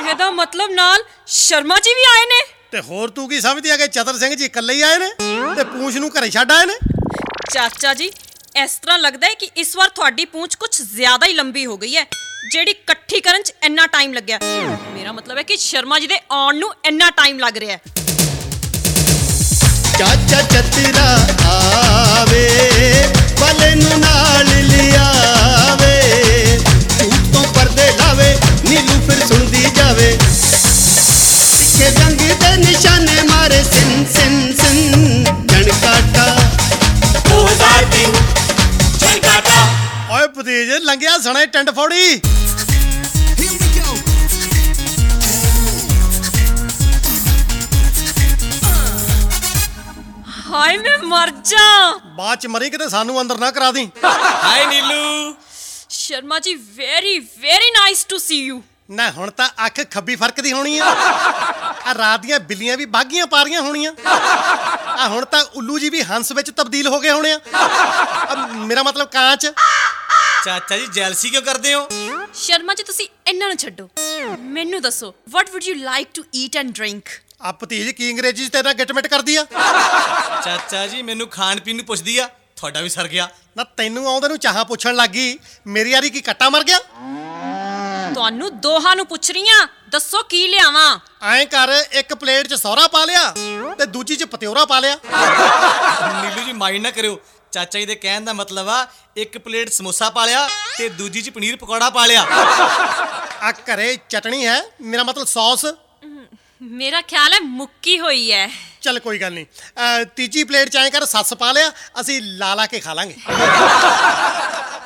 ਇਹਦਾ ਮਤਲਬ ਨਾਲ ਸ਼ਰਮਾ ਜੀ ਵੀ ਆਏ ਨੇ। ਤੇ ਹੋਰ ਤੂੰ ਕੀ ਸਮਝਦੀ ਆ ਕਿ ਚਤਰ ਸਿੰਘ ਜੀ ਇਕੱਲੇ ਹੀ ਆਏ ਨੇ ਤੇ ਪੂੰਛ ਨੂੰ ਘਰੇ ਛੱਡ ਆਏ ਨੇ? ਚਾਚਾ ਜੀ ਇਸ ਤਰ੍ਹਾਂ ਲੱਗਦਾ ਹੈ ਕਿ ਇਸ ਵਾਰ ਤੁਹਾਡੀ ਪੂੰਛ ਕੁਝ ਜ਼ਿਆਦਾ ਹੀ ਲੰਬੀ ਹੋ ਗਈ ਹੈ, ਜਿਹੜੀ ਇਕੱਠੀ ਕਰਨ 'ਚ ਇੰਨਾ ਟਾਈਮ ਲੱਗਿਆ। ਮੇਰਾ ਮਤਲਬ ਹੈ ਕਿ ਸ਼ਰਮਾ ਜੀ ਦੇ ਆਉਣ ਨੂੰ ਇੰਨਾ ਟਾਈਮ ਲੱਗ ਰਿਹਾ ਹੈ। ਚਾਚਾ ਚਤਰਾ ਆਵੇ ਵਾਲੇ ਨੂੰ ਨਾਲ ਲਿਆਵੇ, ਝੂਠ ਤੋਂ ਪਰਦੇ ਲਾਵੇ ਨੀਲੂ ਫਿਰ ਸੁਣਦੀ ਜਾਵੇ। ਪਿੱਛੇ ਜੰਗ ਦੇ ਨਿਸ਼ਾਨੇ ਮਾਰੇ ਸਿਨ ਸਿਨ ਸਿਨ ਜਣਕਾਟਾ 2003 ਜਣਕਾਟਾ। ਓਏ ਭਤੀਜ ਲੰਘਿਆ ਸਣੇ ਟੰਡ ਫੌੜੀ। ਹਾਏ ਮੈਂ ਮਰ ਜਾ। ਬਾਅਦ ਚ ਮਰੀ ਕਿਤੇ ਸਾਨੂੰ ਅੰਦਰ ਨਾ ਕਰਾ ਦੀ। ਹਾਏ Neelu. Sharma ji very very nice to see you. ਨਾ ਹੁਣ ਤਾਂ ਅੱਖ ਖੱਬੀ ਫਰਕਦੀ ਹੋਣੀ ਆ। ਆ ਰਾਤ ਦੀਆਂ ਬਿੱਲੀਆਂ ਵੀ ਬਾਗੀਆਂ ਪਾ ਰਹੀਆਂ ਹੋਣੀਆਂ। ਆ ਹੁਣ ਤਾਂ ਉੱਲੂ ਜੀ ਵੀ ਹੰਸ ਵਿੱਚ ਤਬਦੀਲ ਹੋ ਗਏ ਹੋਣੇ ਆ। ਮੇਰਾ ਮਤਲਬ ਕਾਂਚ। ਚਾਚਾ ਜੀ ਜੈਲਸੀ ਕਿਉਂ ਕਰਦੇ ਹੋ? ਸ਼ਰਮਾ ਜੀ ਤੁਸੀਂ ਇਹਨਾਂ ਨੂੰ ਛੱਡੋ, ਮੈਨੂੰ ਦੱਸੋ what would you like to eat and drink? ਆ ਭਤੀਜ ਕੀ ਅੰਗਰੇਜ਼ੀ ਚ ਤੇਰਾ ਗਿਟਮਿਟ ਕਰਦੀ ਆ? ਚਾਚਾ ਜੀ ਮੈਨੂੰ ਖਾਣ ਪੀਣ ਨੂੰ ਪੁੱਛਦੀ ਆ, ਤੁਹਾਡਾ ਵੀ ਸਰ ਗਿਆ। ਨਾ ਤੈਨੂੰ ਆਉਂਦੇ ਨੂੰ ਚਾਹਾਂ ਪੁੱਛਣ ਲੱਗੀ, ਮੇਰੀ ਯਾਰੀ ਕੀ ਕੱਟਾ ਮਰ ਗਿਆ? ਤੁਹਾਨੂੰ ਦੋਹਾਂ ਨੂੰ ਪੁੱਛ ਰਹੀ ਆ, ਦੱਸੋ ਕੀ ਲਿਆਵਾਂ? ਐਂ ਕਰ, ਇੱਕ ਪਲੇਟ 'ਚ ਸੌਰਾ ਪਾ ਲਿਆ ਤੇ ਦੂਜੀ 'ਚ ਪਤਿਓਰਾ ਪਾ ਲਿਆ। ਨੀਲੂ ਜੀ ਮਾਈਂਡ ਨਾ ਕਰਿਓ, ਚਾਚਾ ਜੀ ਦੇ ਕਹਿਣ ਦਾ ਮਤਲਬ ਆ ਇੱਕ ਪਲੇਟ ਸਮੋਸਾ ਪਾ ਲਿਆ ਤੇ ਦੂਜੀ 'ਚ ਪਨੀਰ ਪਕੌੜਾ ਪਾ ਲਿਆ। ਆ ਘਰੇ ਚਟਣੀ ਹੈ, ਮੇਰਾ ਮਤਲਬ ਸੌਸ। ਮੇਰਾ ਖਿਆਲ ਹੈ ਮੁੱਕੀ ਹੋਈ ਹੈ। ਚੱਲ ਕੋਈ ਗੱਲ ਨਹੀਂ, ਤੀਜੀ ਪਲੇਟ 'ਚ ਐਂ ਕਰ ਸੱਸ ਪਾ ਲਿਆ, ਅਸੀਂ ਲਾ ਲਾ ਕੇ ਖਾ ਲਾਂਗੇ।